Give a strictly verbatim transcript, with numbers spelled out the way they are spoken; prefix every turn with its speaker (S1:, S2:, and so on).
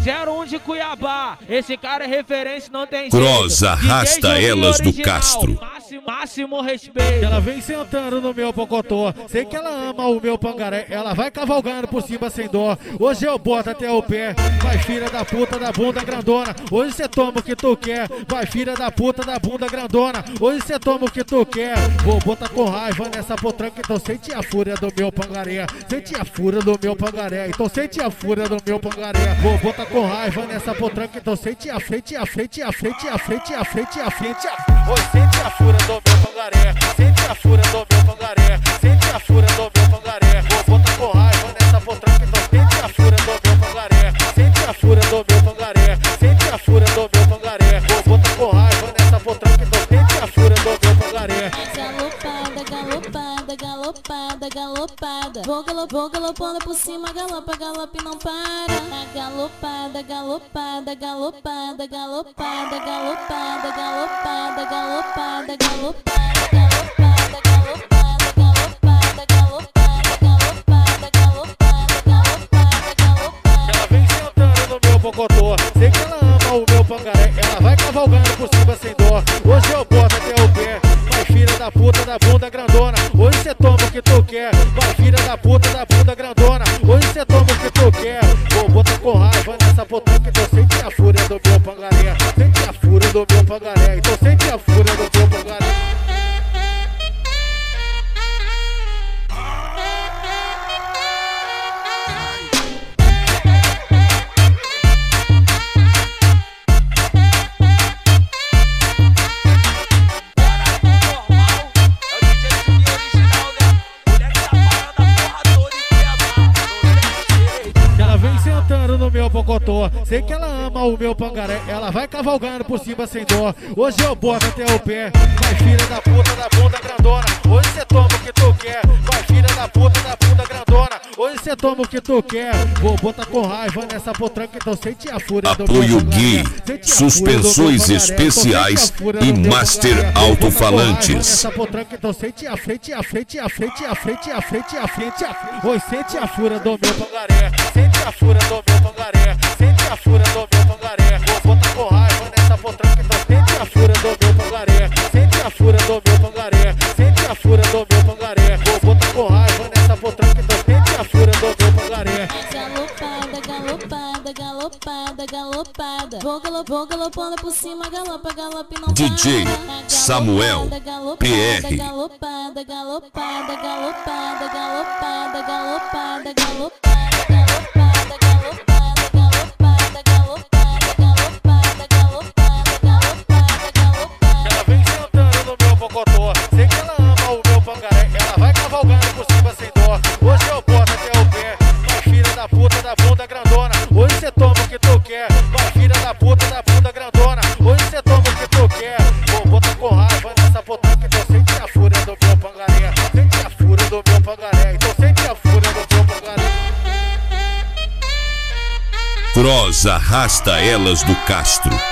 S1: zero um de Cuiabá. Esse cara é referência, não tem jeito.
S2: Cross arrasta elas do Castro.
S1: Máximo, máximo respeito.
S3: Ela vem sentando no meu pocotó. Sei que ela ama o meu pangaré. Ela vai cavalgando por cima sem dó. Hoje eu boto até o pé. Vai filha da puta da bunda grandona. Hoje cê toma o que tu quer. Vai filha da puta da bunda grandona. Hoje cê toma o que tu quer. Vou botar com raiva nessa potranca. Então sente a fúria do meu pangaré. Sente a fúria do meu pangaré. Então sente a fúria do meu pangaré. Vou botar com raiva nessa potranca. Então sente a frente, a frente, a frente, a frente, a frente, a frente. Oi, sente a fúria do meu pangaré. Sente a fúria do meu pangaré. Sente a fúria do meu pangaré. Vou botar com raiva nessa potranca. Então sente a fúria do meu pangaré. Sente a fúria do meu pangaré. Sente a fúria do meu pangaré. Vou botar com raiva nessa potranca. Então sente a fúria do meu pangaré.
S4: Galopada, galopada, galopada, galopada. Vou galop, vou galopando por cima, galopa, galope não para. Galopada, galopada, galopada, galopada, galopada, galopada, galopada, galopada, galopada, galopada, galopada, galopada, galopada, galopada, galopada, galopada.
S3: Ela vem sentando no meu pocotó. Sei que ela ama o meu pangaré. Ela vai cavalgando por cima sem dó. Hoje eu boto até o pé. Vai filha da puta da bunda grandona. Hoje cê toma o que tu quer. Vai filha da puta da bunda grandona. Hoje cê toma o que tu quer. Vou botar com raiva nessa potranca. Então sente a fúria do meu pangaré. Sente a fúria do meu pangaré. Então sente a fúria do meu pangaré. No meu pocotó, sei que ela ama o meu pangaré. Ela vai cavalgando por cima sem dó. Hoje eu boto até o pé. Vai filha da puta da bunda grandona. Hoje cê toma o que tu quer. Vai filha da puta da bunda grandona. Hoje cê toma o que tu quer. Vou botar com raiva nessa potranca. Então sente a fúria do meu pangaré.
S2: Apoio Gui, suspensões especiais e master alto-falantes.
S3: Nessa potranca. Então sente a frente, a frente, a frente, a frente, a frente, a frente, a frente. Oi, sente a fúria do meu pangaré. Sente a fúria do meu pangaré. Sente a fúria do meu pangaré. Vou botar com raiva nessa potranca. Então sente a fúria do meu pangaré. Sente a fúria do meu pangaré. Sente a fúria do meu pangaré. Vou botar com raiva nessa potranca. Então sente a fúria do meu pangaré.
S4: Galopada, galopada, galopada, galopada. Vou galop, vou galopando por cima, galopa, galope não para.
S2: D J Samuel P R.
S4: Galopada, galopada, galopada, galopada, galopada, galopada, galopada, galopada, galopada, galopada, galopada, galopada, galopada, galopada.
S3: Ela vem sentando no meu pocotó. Sei que ela ama o meu pangaré. Ela vai cavalgando por cima sem dó. Hoje eu boto até o pé. Vai filha da puta da bunda grandona. Hoje cê toma o que tu quer. Vai filha da puta da bunda grandona. Hoje cê toma o que tu quer. Vou botar com raiva nessa potranca. Então sente a fúria do meu pangaré. Sente a fúria do meu pangaré. Então sente a fúria do meu pangaré.
S2: Cross arrasta elas do Castro.